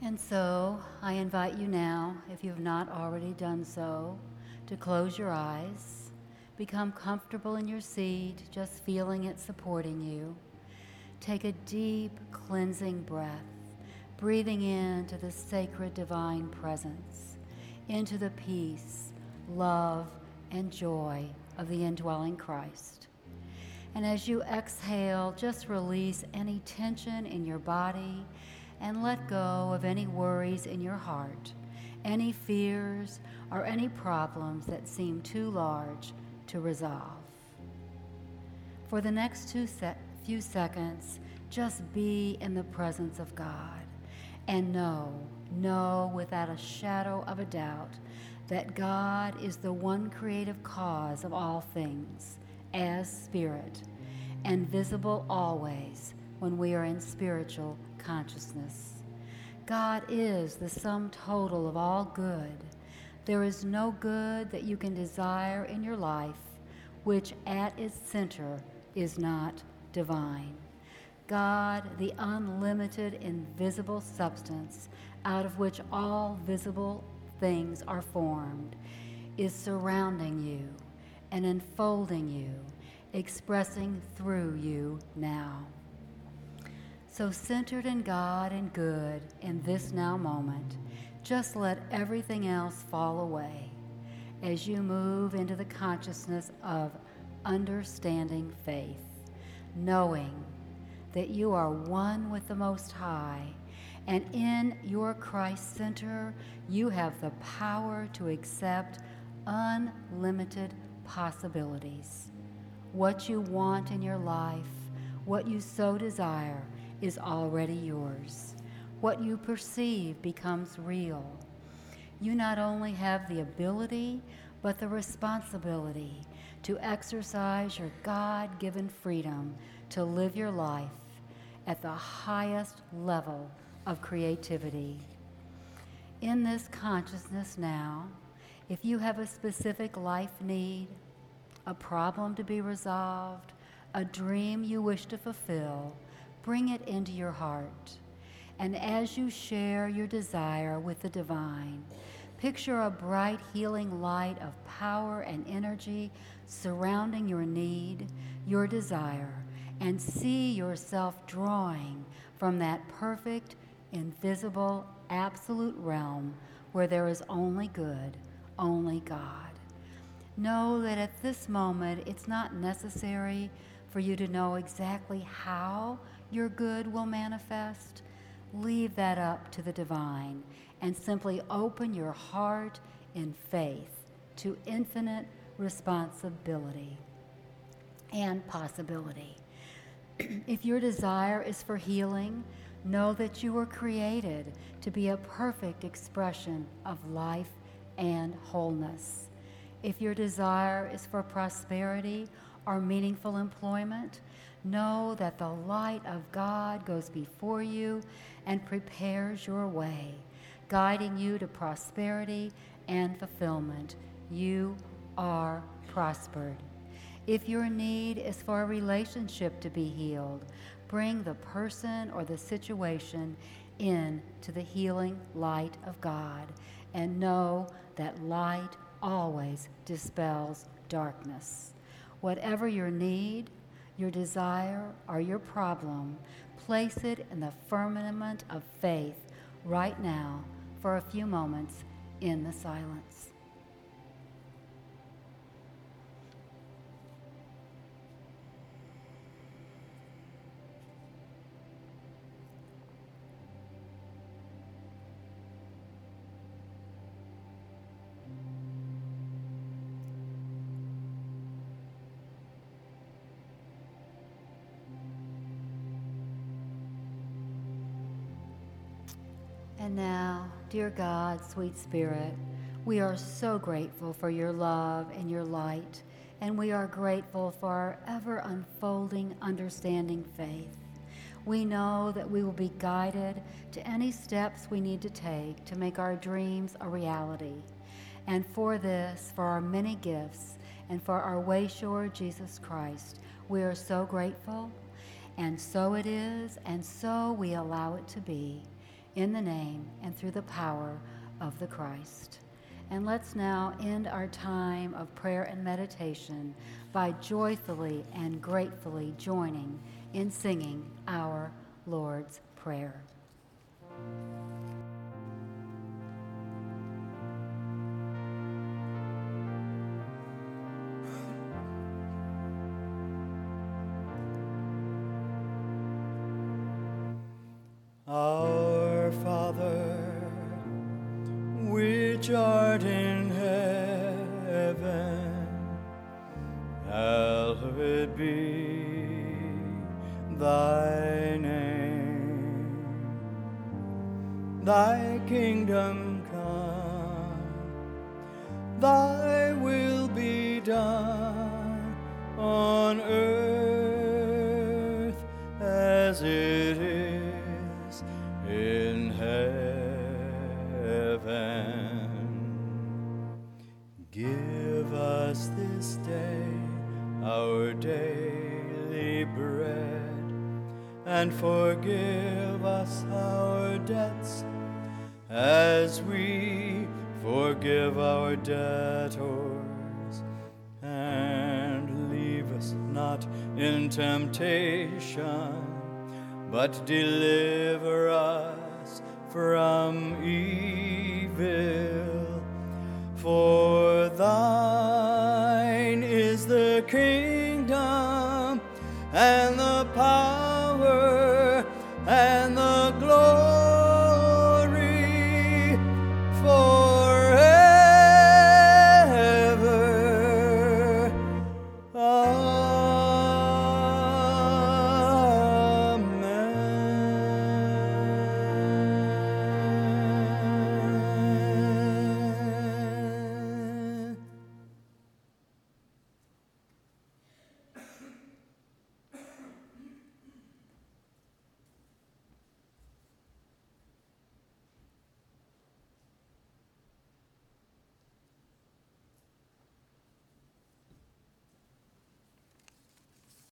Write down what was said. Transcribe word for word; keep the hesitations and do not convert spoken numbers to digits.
And so I invite you now, if you have not already done so, to close your eyes, become comfortable in your seat, just feeling it supporting you. Take a deep, cleansing breath, breathing into the sacred divine presence, into the peace, love, and joy of the indwelling Christ. And as you exhale, just release any tension in your body and let go of any worries in your heart, any fears, or any problems that seem too large to resolve. For the next two se- few seconds, just be in the presence of God and know, know without a shadow of a doubt that God is the one creative cause of all things, as spirit, and visible always when we are in spiritual consciousness. God is the sum total of all good. There is no good that you can desire in your life which at its center is not divine. God, the unlimited invisible substance out of which all visible things are formed, is surrounding you and enfolding you, expressing through you now. So centered in God and good in this now moment, just let everything else fall away as you move into the consciousness of understanding faith, knowing that you are one with the Most High, and in your Christ center, you have the power to accept unlimited possibilities. What you want in your life, what you so desire, is already yours. What you perceive becomes real. You not only have the ability, but the responsibility to exercise your God-given freedom to live your life at the highest level of creativity. In this consciousness now, if you have a specific life need, a problem to be resolved, a dream you wish to fulfill, bring it into your heart. And as you share your desire with the divine, picture a bright healing light of power and energy surrounding your need, your desire, and see yourself drawing from that perfect, invisible, absolute realm where there is only good, only God. Know that at this moment it's not necessary for you to know exactly how your good will manifest. Leave that up to the divine and simply open your heart in faith to infinite responsibility and possibility. If your desire is for healing, know that you were created to be a perfect expression of life and wholeness. If your desire is for prosperity or meaningful employment, know that the light of God goes before you and prepares your way, guiding you to prosperity and fulfillment. You are prospered. If your need is for a relationship to be healed, bring the person or the situation in to the healing light of God, and know that light always dispels darkness. Whatever your need, your desire, or your problem, place it in the firmament of faith right now for a few moments in the silence. And now, dear God, sweet Spirit, we are so grateful for your love and your light, and we are grateful for our ever unfolding, understanding faith. We know that we will be guided to any steps we need to take to make our dreams a reality. And for this, for our many gifts, and for our way-shower, Jesus Christ, we are so grateful, and so it is, and so we allow it to be. in the name and through the power of the Christ. And let's now end our time of prayer and meditation by joyfully and gratefully joining in singing our Lord's Prayer. Our Father, which art in heaven, hallowed be thy name. Thy kingdom come, thy will be done on earth as it is in heaven. Give us this day our daily bread, and forgive us our debts as we forgive our debtors. And leave us not in temptation, but deliver us from evil. For thine is the kingdom,